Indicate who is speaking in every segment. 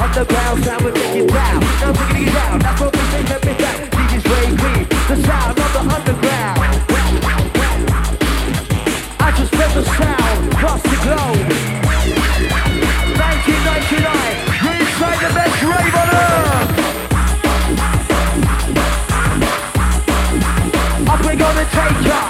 Speaker 1: underground sound will take it down. Now bring it down, that's what we say, let me down. DJ's Ray Keith, the sound of the underground. I just let the sound across the globe. 1999, you're inside the best rave on earth. Up we gonna take ya.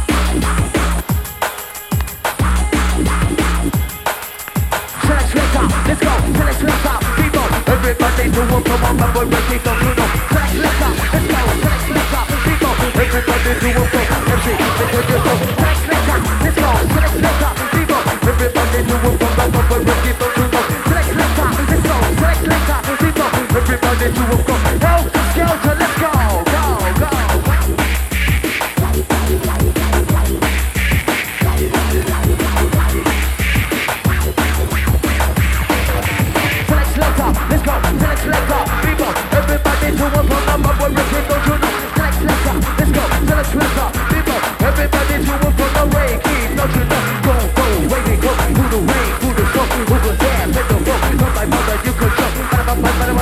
Speaker 1: Select, let's go, select, people. Everybody do what come on, my boy, break it down, you know. Select, let's go, people. Everybody do what come on, MC, let's go. Select, let's go, people. Everybody do what come on, my boy, break it down, you know. Select, let's go, people. Everybody do what come on. Help the skelter, let's go, go. Select, people. Everybody do what come on, my boy, break it down, you know. Select, let's go, people. Everybody do what from the way, keep, don't you know? Go, wait, go, who the way, who the show, who the dance, let the road, come my mother, you could show. Like I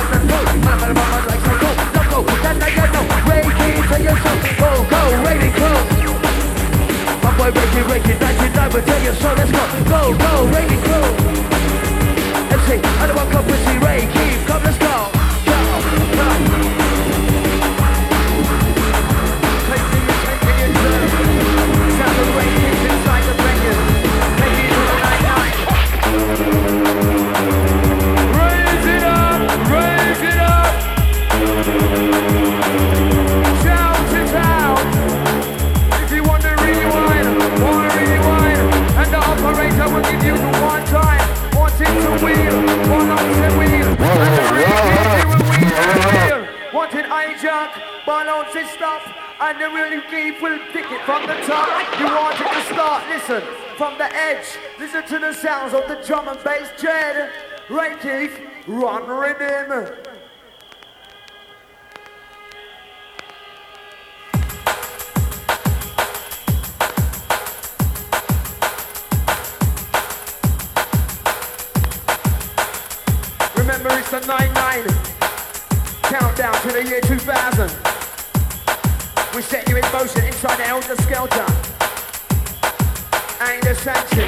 Speaker 1: go, that's how you know. Ray keep, tell you so. Go, ready, go. My boy, break it, 99, but tell you so, let's go, ready, go. MC, I don't want to come with the Ray keep, come, let's go. And the really deep will pick it from the top. You want it to start, listen, from the edge. Listen to the sounds of the drum and bass dread. Ray Keith, run rhythm. Remember it's the 9-9 countdown to the year 2000. We set you in motion inside the Helter Skelter. Ain't the sanction.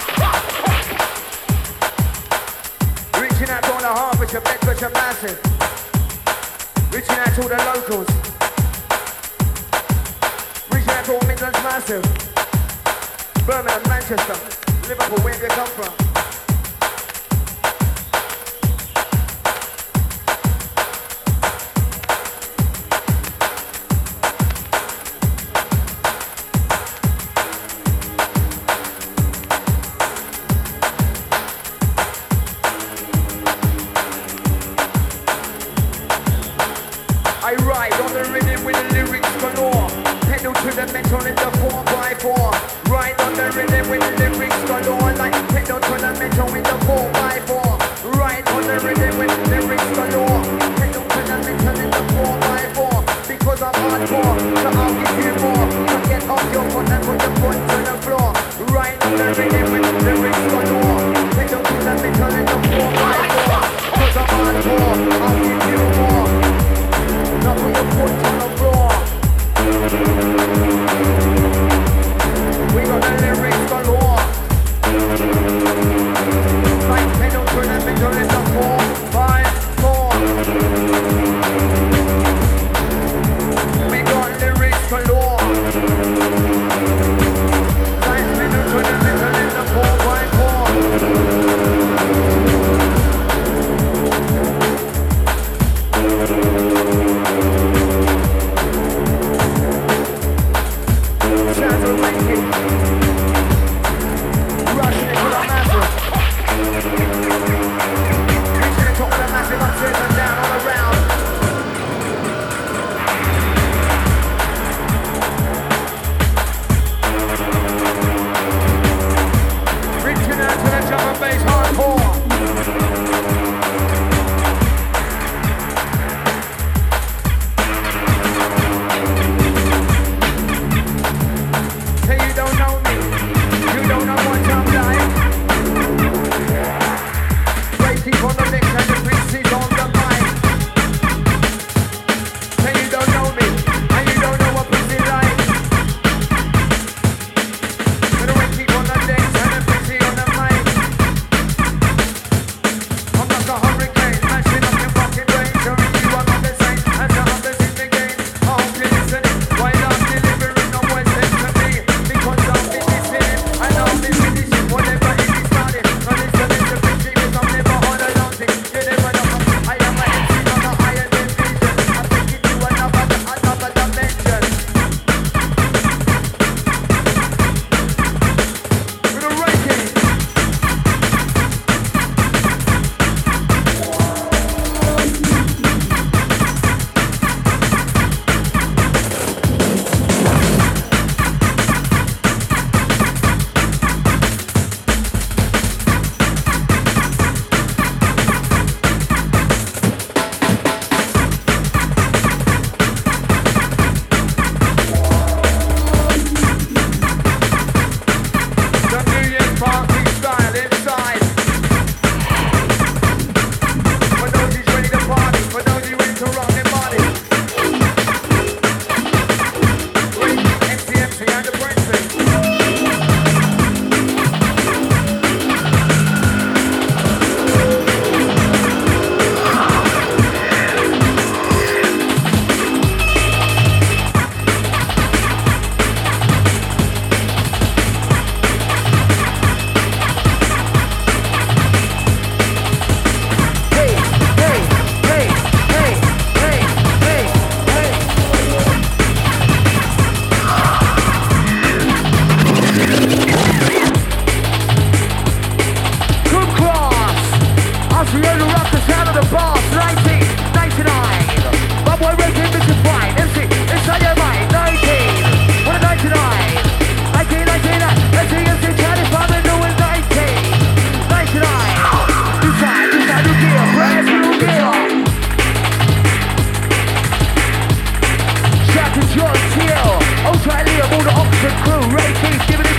Speaker 1: Reaching out to all the Hertfordshire, Bedfordshire massive. Reaching out to all the locals. Reaching out to all Midlands massive. Birmingham, Manchester, Liverpool, where they come from. I ride on the rhythm with the lyrics galore. Pedal to the metal in the 4x4. Ride on the rhythm with the lyrics galore. Like pedal to the metal in the 4x4. Ride on the rhythm with the lyrics galore. Pedal to the metal in the 4x4. Because I'm hardcore, so I'll give you more. So get off your foot and put your foot to the floor. Ride on the rhythm with the lyrics galore. Pedal to the metal in the 4x4. Because I'm hardcore, I'll give you more. Now put your foot on the floor. We got the lyrics galore.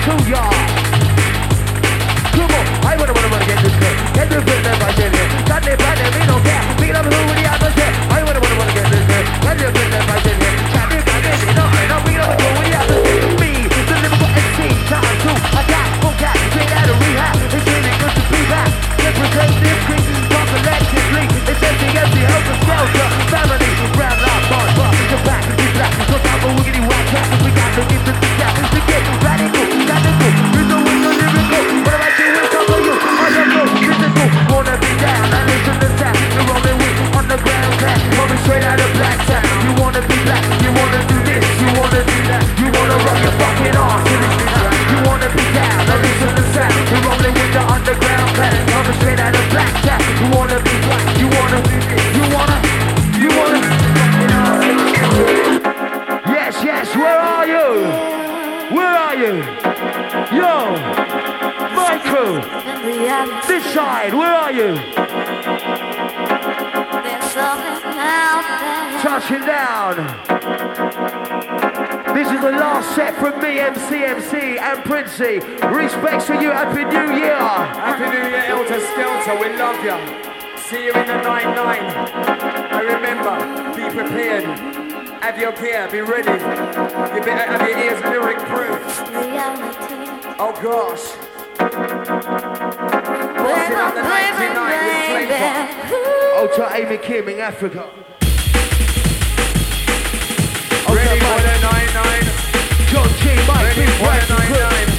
Speaker 1: to ya. Come on, I wanna get this shit. Get the rhythm by Jillian. Got the band and me don't care. Pick up who the others say. I wanna get this shit. Get the rhythm by Jillian. Got the band and me don't care. Pick up who the others say. Me, the Liverpool MC, time to attack. Okay, straight out of rehab. It's really good to be back. Represent this creep, talk collectively. It's empty, help us shelter. Family, round life, bars, bar. Come back, be black. So time for wiggity whack cat. We got to give the gap. To get radical. You're the winner, lyrical. What am I doing? Come on you. On the go, physical. Wanna be down, I listen to that. You're rolling with underground cat. Coming straight out of black tap. You wanna be black, you wanna do this, you wanna do that. You wanna rock your fucking arse. You wanna be down, I listen to that. You're rolling with the underground cat. Coming straight out of black tap. You wanna be black, you wanna do this, you wanna. Yes, where are you? Where are you? Yo, my crew. This side, where are you? Touching down. This is the last set from me, MC, and Princey. Respects to you, Happy New Year.
Speaker 2: Happy New Year, Elter Skelter, we love you. See you in the 9-9. And remember, be prepared. Have your gear, be ready. You better have your ears lyric proof. Oh gosh. What's it on the 99 with Flavor?
Speaker 1: Ultra Amy Kim in Africa.
Speaker 2: Ready for the 9-9.
Speaker 1: John G, Mike,
Speaker 2: ready for the 9-9.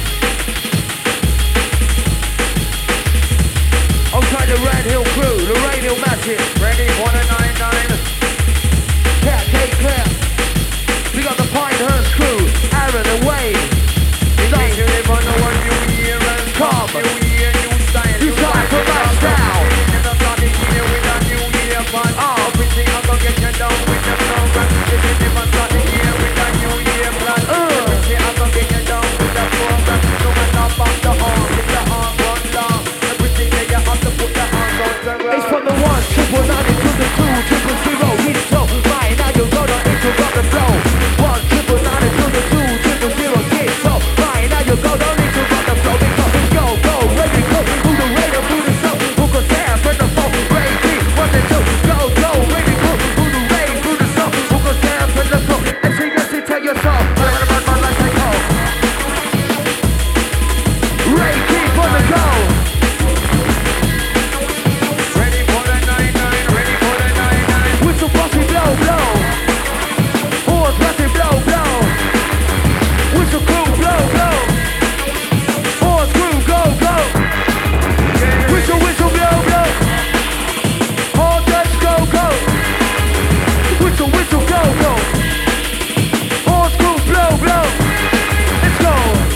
Speaker 1: Outside the Red Hill crew, Lorraine Hill Massive.
Speaker 2: Ready for the 9-9.
Speaker 1: Cat, Kate, Claire. We got the Pinehurst crew, Aaron and Wayne.
Speaker 2: You never know what new year has come. New year, new style.
Speaker 1: You time for my style.
Speaker 2: Never started here with a new year fun. Everything I'm gonna get you down with the program. If you never started here with a new year plan. Everything I'm gonna get you down with the program. No matter about the arm, if the arm run long. Everything that you have to put the arms on the ground.
Speaker 1: It's from the 1-9-9 to the 2-0-0. Hit so right now you're gonna interrupt the flow. 1-9-9 to the 2-0-0. Hit so right now you're gonna interrupt the flow. Go, ready, go. Who the radar, who the show? Who goes there for the phone? Ready, 1 and 2. Go, ready, go. Who the rain, who the show? Who goes there for the phone? And sing us to tell your song. My life I go. Ray, keep on the go.
Speaker 2: Ready for the 9-9, ready for the 9-9.
Speaker 1: Whistle, bossy, blow. Horns, bossy, blow. Whistle, crew, blow. Horns, crew, go. Whistle, blow. Horns, let's go. Whistle, go. Horns, crew, blow. Let's go.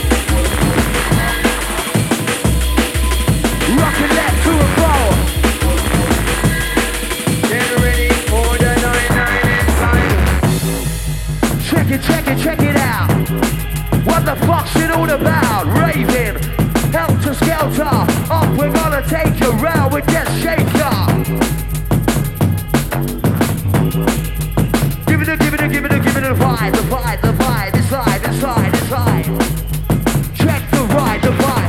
Speaker 1: Rockin' left to and fro.
Speaker 2: Get ready for the 9-9 inside.
Speaker 1: Check it out. What the fuck's it all about? Raving, helter skelter. Up, we're gonna take you round with that shaker. Give it a vibe, the vibe, inside. Check the ride, the vibe.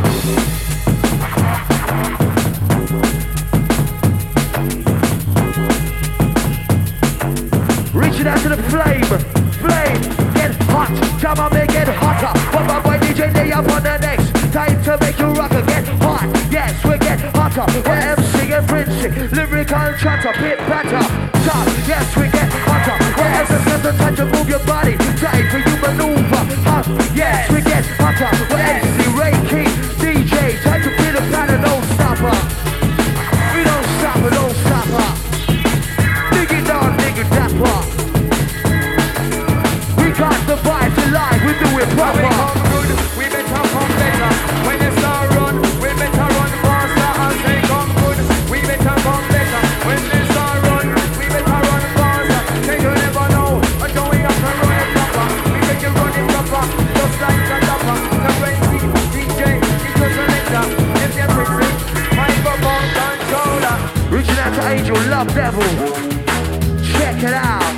Speaker 1: Reaching out to the flame, get hot, come on, make it hotter. What my boy DJ Day up on the next, time to make you rocker, get hot, yes, we get hotter. We're MC and Princey, lyrical chatter, pit batter, top, yes, we get hotter. We're MC, the time to move your body, time for you maneuver, hot, yes, we get hotter. We're MC, Ray King, DJ, time to be the planet, don't stop her. We don't stop her. Dig it down, dig it dapper. We got the vibes alive, we do it proper.
Speaker 2: We come good, we better come better. When you start run, we better run faster. As they come good, we better come better. When they start run, we better run faster. They you never know, until we have to run it proper. We make you run it proper, just like the dapper. The crazy DJ, it's a selector. If you're crazy, microphone controller.
Speaker 1: Reaching out to Angel, Love Devil. Check it out.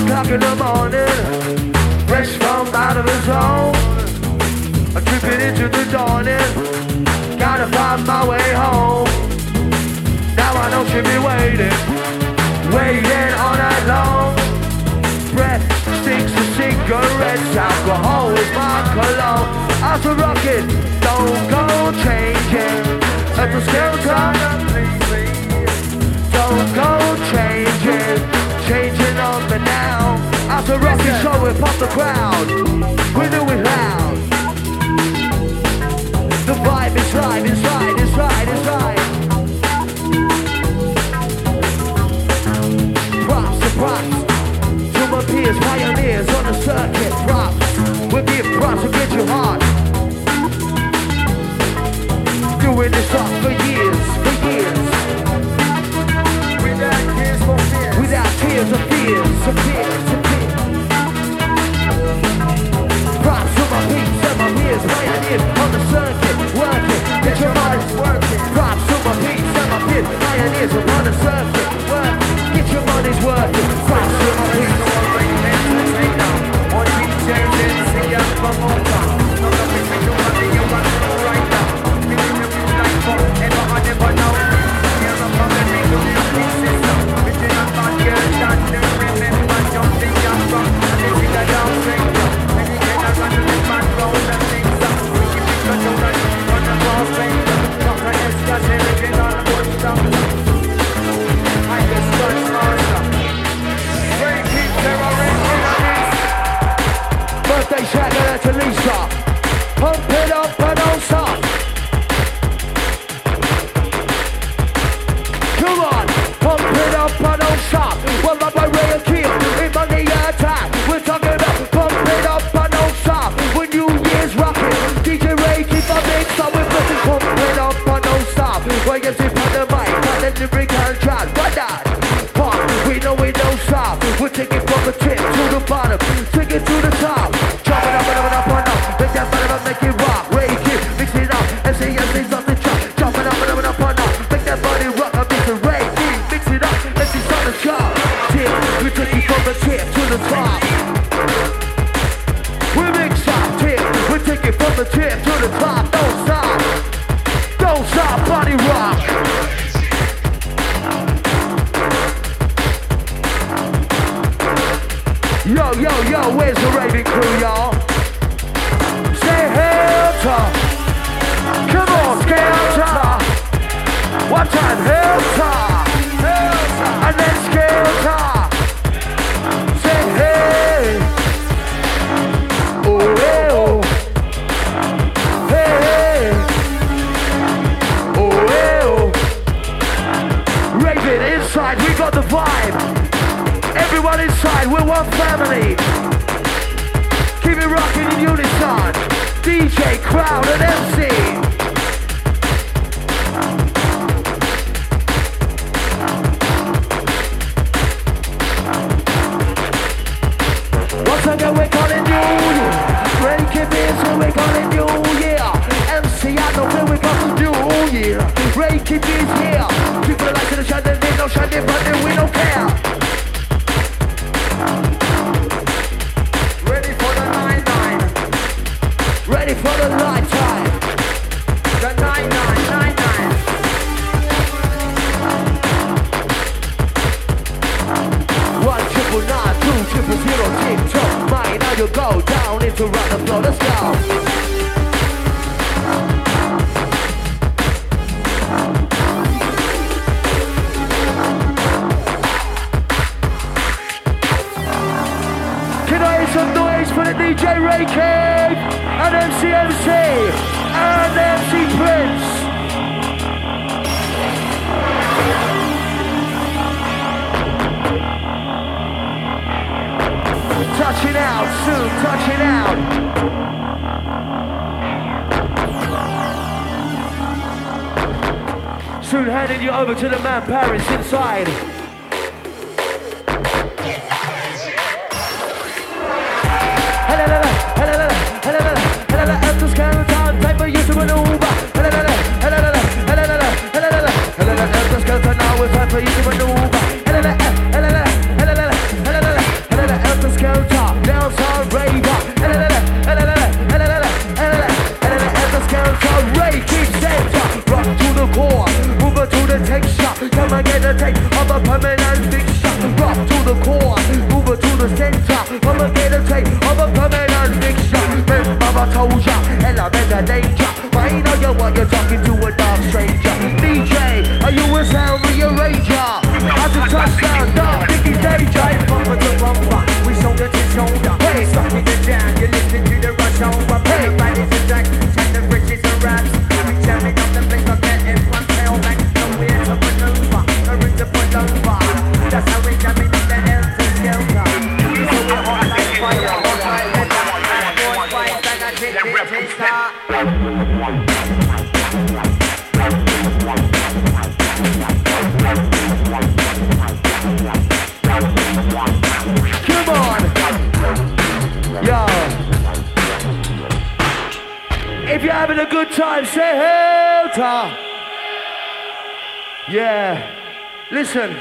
Speaker 1: o'clock in the morning, fresh from out of his home. I'm tripping into the dawning, gotta find my way home. Now I know she'll be waiting all night long. Breath stinks of cigarettes, alcohol is my cologne. After rocking, don't go changing. At the skeleton, don't go changing on me now. After rocking, show it pop the crowd. We do it loud. The vibe is right, it's right, it's right, it's right. Props to props to my peers, pioneers on the circuit. Props, we'll give props to get you hard. Doing this up for years, without tears for fears, without tears of fears, of fears. Props to my peeps and my peers, pioneers on the circuit, working, get your minds working. Props to my peeps and my peers, pioneers on the circuit, working, get your money's working. Props to my peeps. On DJs and sing out promoter, not the people you want to you want to right now. Ever I never know. Here I'm coming into the system. Between a bad girl that don't remember jumping up from. And they think I don't drink up. And you get a run to the man road and things up. We keep it control on the boss finger. Not an extra original good stuff. I just got master. Breaking terrorist. Birthday shout out to Lisa. Pump it up and don't stop. Come on, pump it up and don't stop. Well, my boy Ray and Kill in Money Attack. We're talking about pump it up and don't stop. When New Year's rocking, DJ Ray keep a mix up with nothing. Pump it up and don't stop. When you sit on the mic, and then you bring and chat. Why not? Pump, we know we don't stop. We'll take it from the tip to the bottom, take it to the top. Drop it up and up and up. Make that bottom make it rock. Ray Kill, mix it up and say yes, things off the track. Drop it up and up and up. Make that body rock. Ray, mix it up, let's see on the job. Tip, we take it from the tip to the top. We mix up, tip, we take it from the tip to the top. Don't stop, body rock. Yo, where's the raving crew, y'all? Say Helter. Come on, Skelter. One time, Helter, and then Skelter. Say hey, oh hey oh, hey, oh hey oh. Raven inside, we got the vibe. Everyone inside, we're one family. Keep it rocking in unison. DJ, crowd, and MC. We're calling you, Breaking Beats, so we're calling you, yeah. MC, I know where we got to do, yeah. Breaking Beats here, people like to shine, they don't shine, but then we don't care. Ready for the 9-9. Ready for the night time. The 9-9. One 999, 2 000, tick-tock. Mine, now you go down into round the floor, let's go. Can I hear some noise for the DJ Ray King and MC and MC Prince? Touching out, soon touching out. Soon handing you over to the man Paris inside. Time for you to maneuver. Now it's time for you to maneuver. never get a taste of a permanent mixture. Remember I told ya, element of danger. But ain't know you what you're talking to a dark stranger. DJ, are you a sound rearranger? As a touchdown, dark Nicky danger. Bumper to bumper, we shoulder to shoulder. Hey, stuck in the jam, you're listening to the rush hour. Hey, baddies and jacks, check the bridges and raps. We jamming up the place of that in one tail back. Nowhere to maneuver, no room to pull over. That's how we jamming up the Helter Skelter. So we're hot like fire, hot like leather. More spice than a DJ star. Come on! Yo! If you're having a good time, say Helter! Yeah. Listen.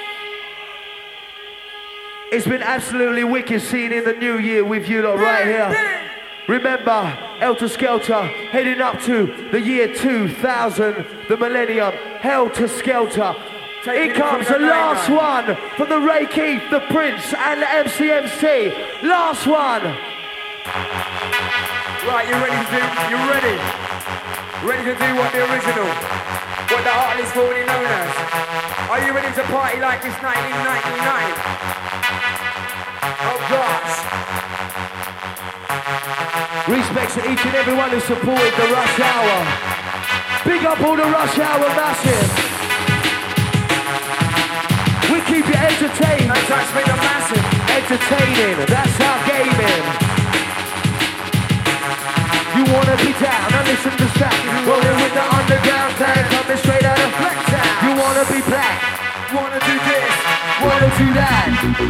Speaker 1: It's been absolutely wicked seeing in the new year with you lot right here. Remember, Helter Skelter, heading up to the year 2000, the millennium, Helter Skelter. Here comes the last one from the Ray Keith, the Prince, and the MCMC. Last one.
Speaker 2: Right, you ready to do? You ready? Ready to do what the original, what the artist formerly known as? Are you ready to party like it's 1999? Oh gosh.
Speaker 1: Respect to each and everyone who supported the Rush Hour. Big up all the Rush Hour massive. We keep you entertained.
Speaker 2: No touch me the massive.
Speaker 1: Entertaining, that's our gaming. You wanna be down and listen to sound. Rolling with the underground sound, coming straight out of Black Town. You wanna be black,
Speaker 2: Wanna do this?
Speaker 1: wanna do that.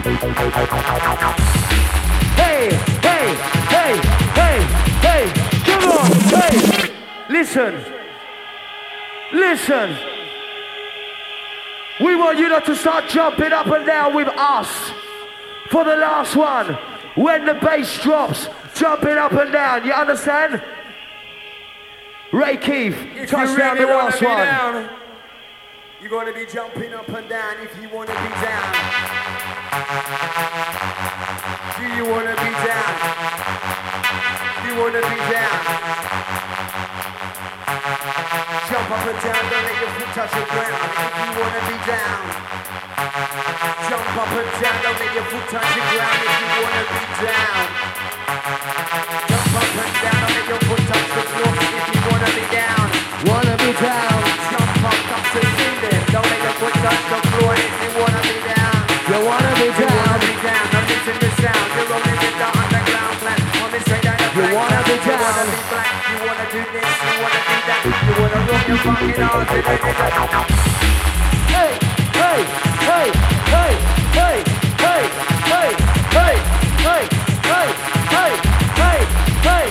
Speaker 1: Hey, hey, hey, hey, hey, come on, hey. Listen, listen. We want you lot to start jumping up and down with us for the last one. When the bass drops, jumping up and down, you understand? Ray Keith, touchdown the last one.
Speaker 2: Down, you're gonna be jumping up and down if you wanna be down. Do you wanna be down? You wanna be down? Jump up and down, don't let your foot touch the ground if you wanna be down. Jump up and down, don't let your foot touch the ground if you wanna be down. Jump up and down, don't let your foot touch the floor if you wanna be down.
Speaker 1: Wanna be down.
Speaker 2: Jump up to the ceiling, don't let your foot touch the floor if you wanna be down.
Speaker 1: You wanna be
Speaker 2: You
Speaker 1: down.
Speaker 2: wanna be down, now listen to sound. You're rolling with the underground plan. Coming straight out of
Speaker 1: You
Speaker 2: Black
Speaker 1: wanna
Speaker 2: Town.
Speaker 1: be
Speaker 2: You
Speaker 1: down.
Speaker 2: wanna be black, you wanna do this, you wanna do that. You wanna rock your fucking arms and then
Speaker 1: Hey, hey, hey, hey, hey, hey, hey, hey, hey, hey, hey, hey, hey.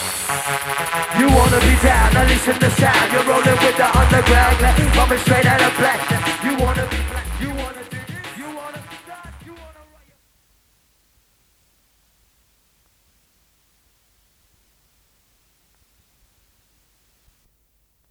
Speaker 1: You wanna be down, now listen to sound. You're rolling with the underground, coming straight out of